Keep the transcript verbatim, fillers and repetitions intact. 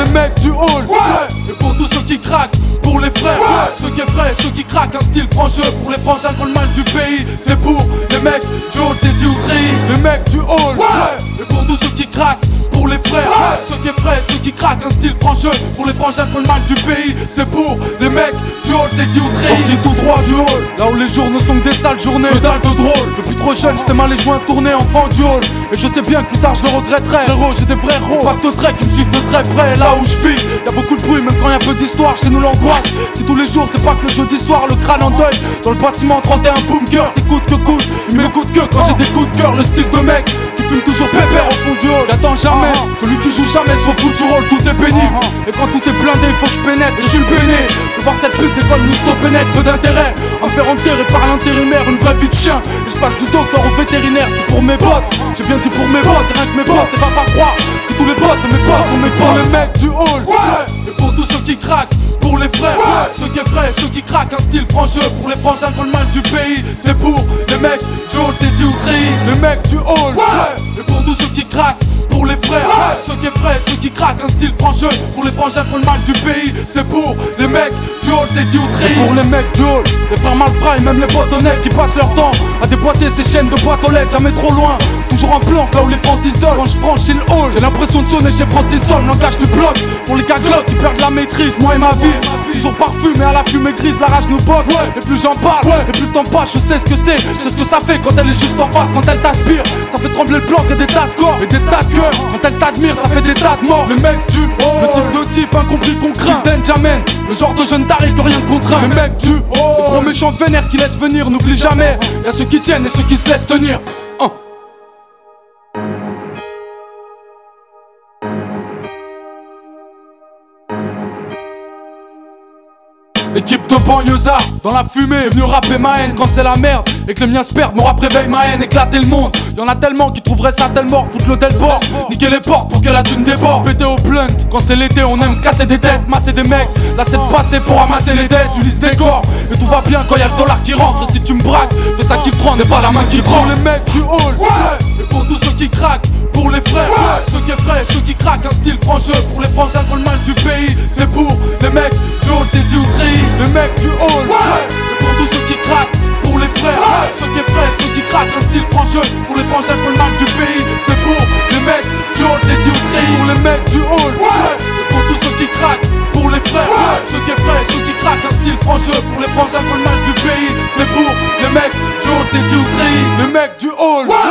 les mecs du hall, ouais. Et pour tous ceux qui craquent, pour les frères, ouais. Ceux qui est vrai, ceux qui craquent, un style francheux. Pour les frangins qui ont le mal du pays, c'est pour les mecs du hall, dédiés ou treillis. Les mecs du hall, ouais. Et pour tous ceux qui craquent, pour les frères, ouais. Ceux qui est vrai, ceux qui craquent, un style francheux. Pour les frangins qui ont le mal du pays, c'est pour les mecs du hall, dédiés ou treillis. Sorti tout droit du hall, là où les jours ne sont que des sales journées. Que dalle de drôle, depuis trop jeune, j'étais mal les joints tournés, enfant du hall. Et je sais bien que plus tard je le regretterai. Frérot, j'ai des vrais héros, pas de traits qui me suivent de très près. Là où je vis, y'a beaucoup de bruit, même quand y'a peu d'histoire, chez nous l'angoisse. Si tous les jours c'est pas que le jeudi soir, le crâne en deuil. Dans le bâtiment trente et un bunker, c'est coûte que coûte. Il me coûte que quand j'ai des coups de cœur, le style de mec qui fume toujours pépère au fond du hall. J'attends jamais, celui qui joue jamais son foot du rôle, tout est pénible. Et quand tout est blindé, il faut que je pénètre. Et je suis le béné de voir cette pute d'école nous stopper net. Peu d'intérêt à me faire enterrer par l'intérimaire, une vraie vie de chien. Et je passe du docteur au vétérinaire, c'est pour mes potes. J'ai bien dit pour mes potes, et rien que mes potes. Et va pas croire que tous les potes de mes potes sont mes potes. Les mecs du hall, ouais. Et pour tous ceux qui craquent, pour les frères, ouais. Ceux qui est vrai, ceux qui craquent, un style francheux. Pour les frangins qui ont le mal du pays, c'est pour les mecs du hall, dédiés ou treillis. Les mecs du hall, ouais. Et pour tous ceux qui craquent, pour les frères, ouais. Ceux qui est vrai, ceux qui craquent, un style francheux. Pour les frangins qui ont le mal du pays, c'est pour les mecs du hall, dédiés ou treillis. Pour les mecs du hall, les frères malfrats et même les potes honnêtes qui passent leur temps à déboîter ces chaînes de boîtes aux lettres, jamais trop loin. Toujours en planque là où les francs s'isolent. Quand je franchis le hall, j'ai l'impression de sonner chez Francis Sol. Langage du bloc, pour les gaglottes qui perdent la maîtrise. Moi et ma vie, toujours parfumé à la fumée grise. La rage nous botte, ouais. Et plus j'en parle, ouais. Et plus le temps passe, je sais ce que c'est. Je sais ce que ça fait quand elle est juste en face. Quand elle t'aspire, ça fait trembler le bloc et des tas de corps et des tas de cœurs. Quand elle t'admire, ça fait des tas de morts. Les mecs du hall, le type de type incompris qu'on craint. Benjamin, le genre de jeune taré que rien ne contraint. Les mecs du hall, les gros méchants vénères qui laissent venir. N'oublie jamais, y'a ceux qui tiennent et ceux qui se laissent tenir. Équipe de banlieusards, dans la fumée, venu rapper ma haine quand c'est la merde. Et que les miens se perdent, mon rap réveille ma haine, éclater le monde. Y'en a tellement qui trouveraient ça tellement, foutre le delport, niquer les portes pour que la thune déborde. Péter au blunt, quand c'est l'été on aime casser des têtes, masser des mecs. Là c'est de passer pour ramasser les dettes, tu lises des corps. Et tout va bien quand y'a le dollar qui rentre. Et si tu me braques, fais ça qui te rend, n'est pas la main qui prend. Les mecs du hall, ouais. Et pour tous ceux qui craquent, pour les frères, ouais. Ceux qui est vrai, ceux qui craquent, un style francheux. Pour les frangins qui ont le mal du pays, c'est pour les mecs du hall, dédiés ou treillis. Les mecs du hall, ouais. Et pour tous ceux qui craquent, pour les frères, ouais. Ceux qui est vrai, ceux qui craquent, un style francheux. Pour les frangins qui ont le mal du pays, c'est pour les mecs du hall, dédiés ou treillis. Pour les mecs du hall, ouais. Et pour tous ceux qui craquent, pour les frères, ouais. Ceux qui est vrai, ceux qui craquent, un style francheux. Pour les frangins qui ont le mal du pays, c'est pour les mecs du hall, dédiés ou treillis. Les mecs du hall, ouais.